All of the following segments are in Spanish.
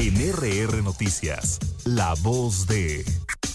En RR Noticias, la voz de...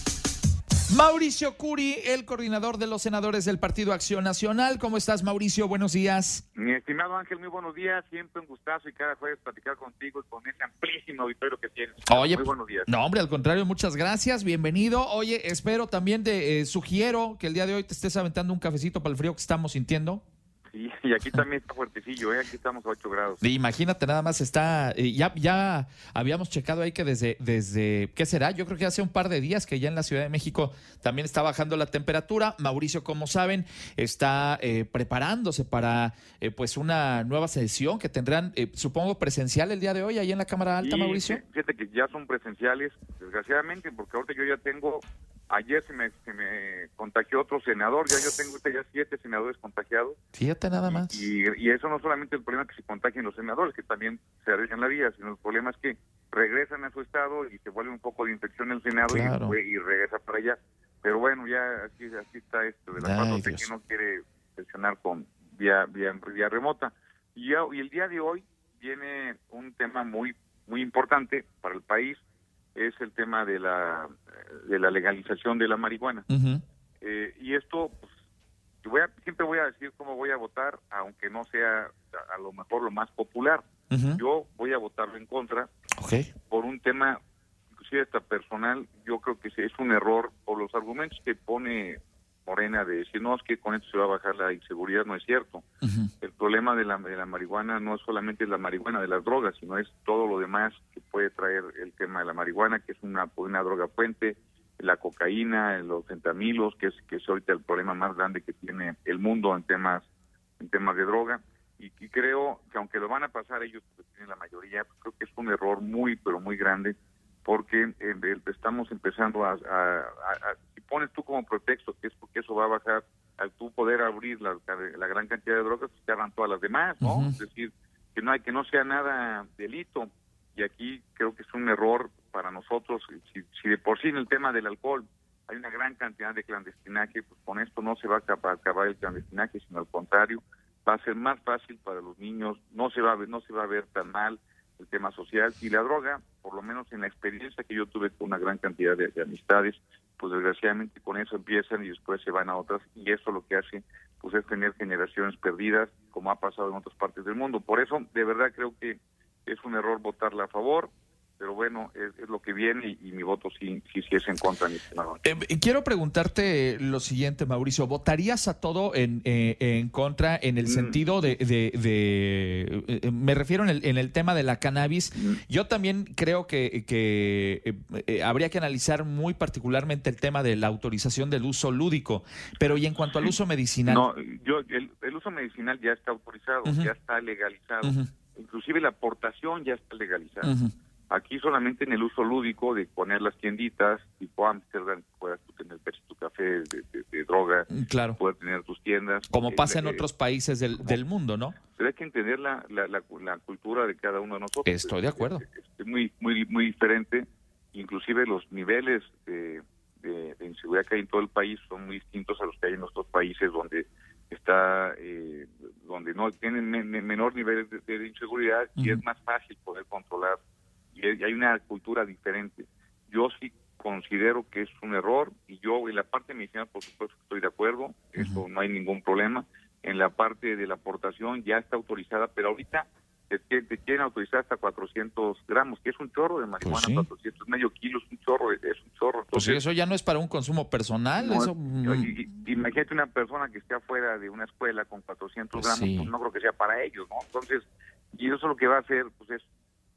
Mauricio Curi, el coordinador de los senadores del Partido Acción Nacional. ¿Cómo estás, Mauricio? Buenos días. Mi estimado Ángel, muy buenos días. Siempre un gustazo y cada jueves platicar contigo y con ese amplísimo auditorio que tienes. Oye, muy buenos días. No, hombre, al contrario, muchas gracias. Bienvenido. Oye, espero también sugiero que el día de hoy te estés aventando un cafecito para el frío que estamos sintiendo. Sí, y aquí también está fuertecillo, aquí estamos a 8 grados. Imagínate, nada más está, ya habíamos checado ahí que desde, ¿qué será? Yo creo que hace un par de días que ya en la Ciudad de México también está bajando la temperatura. Mauricio, como saben, está preparándose para pues una nueva sesión que tendrán, supongo, presencial el día de hoy ahí en la Cámara Alta, y, Mauricio. Fíjate que ya son presenciales, desgraciadamente, porque ahorita yo ya tengo... Ayer se me contagió otro senador, yo tengo ya 7 senadores contagiados. Fíjate nada más. Y eso no solamente el problema que se contagien los senadores, que también se arriesgan la vida, sino el problema es que regresan a su estado y se vuelve un poco de infección en el Senado. Claro. y regresa para allá. Pero bueno, ya así está esto de la 4T que no quiere sesionar con vía remota. Y el día de hoy viene un tema muy importante para el país. Es el tema de la legalización de la marihuana. Uh-huh. Y esto, pues, siempre voy a decir cómo voy a votar, aunque no sea a lo mejor lo más popular. Uh-huh. Yo voy a votar en contra, por un tema, inclusive hasta personal. Yo creo que es un error, por los argumentos que pone Morena de decir, no, es que con esto se va a bajar la inseguridad. No es cierto. Uh-huh. El problema de la marihuana no es solamente la marihuana de las drogas, sino es todo lo demás que puede traer el tema de la marihuana, que es una droga puente, la cocaína, los fentanilos, que es ahorita el problema más grande que tiene el mundo en temas de droga. Y creo que aunque lo van a pasar ellos, porque tienen la mayoría, pues creo que es un error pero muy grande, porque estamos empezando si pones tú como pretexto que es porque eso va a bajar, al tú poder abrir la gran cantidad de drogas, pues te abran todas las demás, ¿no? Uh-huh. Es decir, que no sea nada delito. Y aquí creo que es un error para nosotros. Si de por sí en el tema del alcohol hay una gran cantidad de clandestinaje, pues con esto no se va a acabar el clandestinaje, sino al contrario, va a ser más fácil para los niños, no se va a ver tan mal el tema social. Y la droga, por lo menos en la experiencia que yo tuve con una gran cantidad de amistades, pues desgraciadamente con eso empiezan y después se van a otras, y eso lo que hace pues es tener generaciones perdidas, como ha pasado en otras partes del mundo. Por eso, de verdad, creo que es un error votarla a favor, pero bueno, es lo que viene y mi voto sí es en contra. Quiero preguntarte lo siguiente, Mauricio. ¿Votarías a todo en contra en el sentido me refiero en el tema de la cannabis? Yo también creo que habría que analizar muy particularmente el tema de la autorización del uso lúdico, pero ¿y en cuanto al uso medicinal? No, el uso medicinal ya está autorizado, uh-huh, ya está legalizado, uh-huh, inclusive la aportación ya está legalizada. Uh-huh. Aquí solamente en el uso lúdico de poner las tienditas tipo Amsterdam, puedas tú tener tu café de droga, claro, poder tener tus tiendas. Como pasa en otros países del mundo, ¿no? Pero hay que entender la cultura de cada uno de nosotros. Estoy de acuerdo. Es muy diferente, inclusive los niveles de inseguridad que hay en todo el país son muy distintos a los que hay en otros países donde no tienen menor nivel de inseguridad, uh-huh, y es más fácil poder controlar. Y hay una cultura diferente. Yo sí considero que es un error, y yo en la parte medicinal, por supuesto, estoy de acuerdo, eso, uh-huh, no hay ningún problema. En la parte de la aportación ya está autorizada, pero ahorita te quieren autorizar hasta 400 gramos, que es un chorro de marihuana. Pues sí. 400, medio kilo, es un chorro. Entonces, pues sí, eso ya no es para un consumo personal. No, eso. Imagínate una persona que esté afuera de una escuela con 400 gramos, sí, pues no creo que sea para ellos, ¿no? Entonces, y eso lo que va a hacer, pues es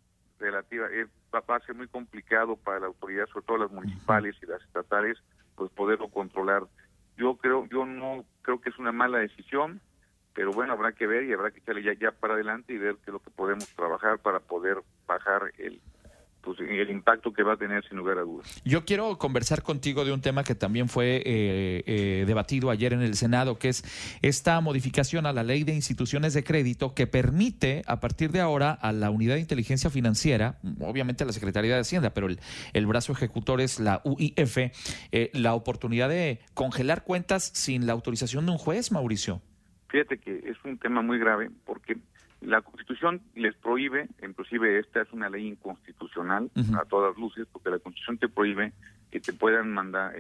va a ser muy complicado para la autoridad, sobre todo las municipales, uh-huh, y las estatales, pues poderlo controlar. Yo no creo que es una mala decisión, pero bueno, habrá que ver y habrá que echarle ya para adelante y ver qué es lo que podemos trabajar para poder bajar el impacto que va a tener, sin lugar a dudas. Yo quiero conversar contigo de un tema que también fue debatido ayer en el Senado, que es esta modificación a la Ley de Instituciones de Crédito que permite a partir de ahora a la Unidad de Inteligencia Financiera, obviamente a la Secretaría de Hacienda, pero el brazo ejecutor es la UIF, la oportunidad de congelar cuentas sin la autorización de un juez, Mauricio. Fíjate que es un tema muy grave porque La Constitución les prohíbe, inclusive esta es una ley inconstitucional a todas luces, porque la Constitución te prohíbe que te puedan mandar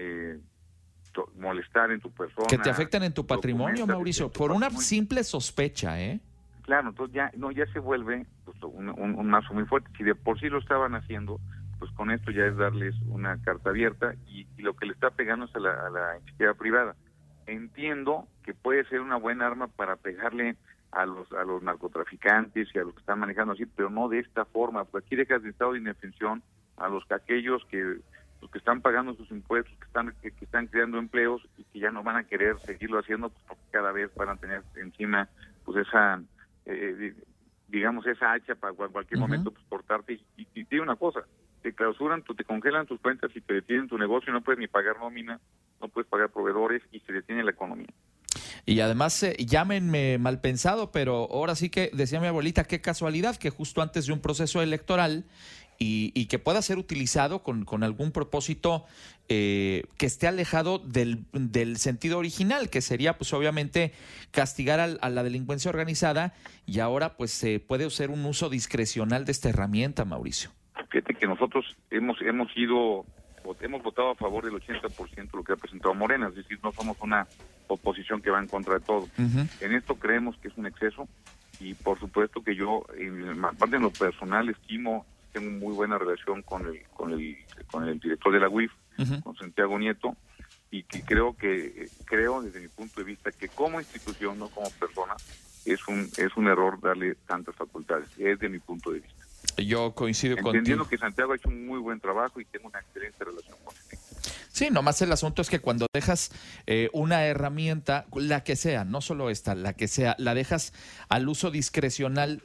molestar en tu persona. Que te afecten en tu patrimonio, Mauricio, por una simple sospecha, ¿eh? Claro, entonces ya se vuelve pues, un mazo muy fuerte. Si de por sí lo estaban haciendo, pues con esto ya es darles una carta abierta y lo que le está pegando es a la iniciativa privada. Entiendo que puede ser una buena arma para pegarle a los narcotraficantes y a los que están manejando así, pero no de esta forma, porque aquí dejas de estado de indefensión a aquellos que están pagando sus impuestos, que están creando empleos y que ya no van a querer seguirlo haciendo, pues porque cada vez van a tener encima pues esa digamos esa hacha para cualquier momento pues cortarte y tiene una cosa, te clausuran, te congelan tus cuentas y te detienen tu negocio, no puedes ni pagar nómina, no puedes pagar proveedores y se detiene la economía. Y además, llámenme mal pensado, pero ahora sí que decía mi abuelita, qué casualidad que justo antes de un proceso electoral y que pueda ser utilizado con algún propósito que esté alejado del sentido original, que sería pues obviamente castigar a la delincuencia organizada, y ahora pues se puede hacer un uso discrecional de esta herramienta, Mauricio. Fíjate que nosotros hemos votado a favor del 80% de lo que ha presentado Morena, es decir, no somos una oposición que va en contra de todo. En esto creemos que es un exceso y por supuesto que yo, aparte en lo personal, tengo muy buena relación con el director de la UIF, con Santiago Nieto, y que creo desde mi punto de vista que como institución, no como persona, es un error darle tantas facultades, es de mi punto de vista. Yo coincido contigo. Entendiendo que Santiago ha hecho un muy buen trabajo y tengo una excelente relación con él. Sí, nomás el asunto es que cuando dejas una herramienta, la que sea, no solo esta, la que sea, la dejas al uso discrecional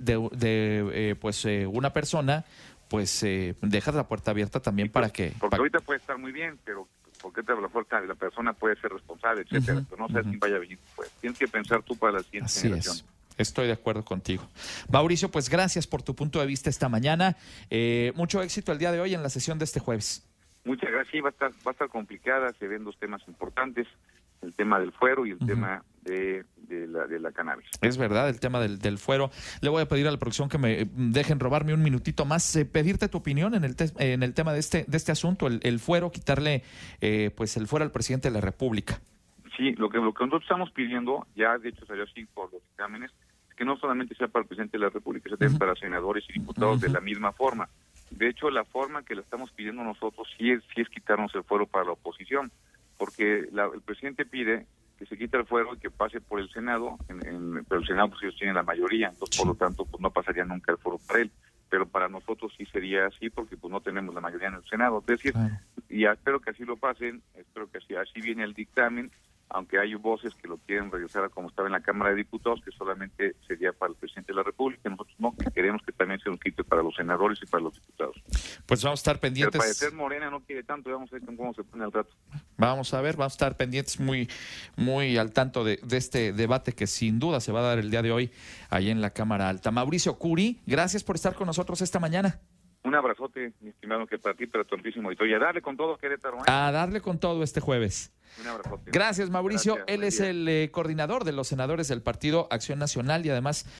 de una persona, pues dejas la puerta abierta también para que... Porque ahorita puede estar muy bien, pero porque la persona puede ser responsable, etcétera, pero no sabes quién vaya a venir. Pues tienes que pensar tú para la siguiente generación. Estoy de acuerdo contigo. Mauricio, pues gracias por tu punto de vista esta mañana. Mucho éxito el día de hoy en la sesión de este jueves. Muchas gracias. Sí, va a estar complicada. Se ven dos temas importantes, el tema del fuero y el tema de la cannabis. Es verdad, el tema del fuero. Le voy a pedir a la producción que me dejen robarme un minutito más, pedirte tu opinión en el tema de este asunto, el fuero, quitarle pues el fuero al presidente de la República. Sí, lo que nosotros estamos pidiendo, ya de hecho salió así por los exámenes, es que no solamente sea para el presidente de la República, sea también para senadores y diputados de la misma forma. De hecho, la forma que la estamos pidiendo nosotros sí es quitarnos el fuero para la oposición, porque el presidente pide que se quite el fuero y que pase por el Senado, pero el Senado pues ellos tienen la mayoría, entonces por lo tanto pues no pasaría nunca el fuero para él, pero para nosotros sí sería así porque pues no tenemos la mayoría en el Senado, es decir, y espero que así lo pasen, espero que así viene el dictamen, aunque hay voces que lo quieren regresar a como estaba en la Cámara de Diputados, que solamente sería para el presidente de la República. Nosotros no, que queremos que también se nos quite para los senadores y para los diputados. Pues vamos a estar pendientes. Pero al parecer Morena no quiere tanto, vamos a ver cómo se pone al rato. Vamos a ver, vamos a estar pendientes muy, muy al tanto de este debate que sin duda se va a dar el día de hoy ahí en la Cámara Alta. Mauricio Curi, gracias por estar con nosotros esta mañana. Un abrazote, mi estimado, que para ti, para tu amplísimo auditorio. A darle con todo, Querétaro. A darle con todo este jueves. Un abrazote. Gracias, Mauricio. Gracias, él es el coordinador de los senadores del Partido Acción Nacional y además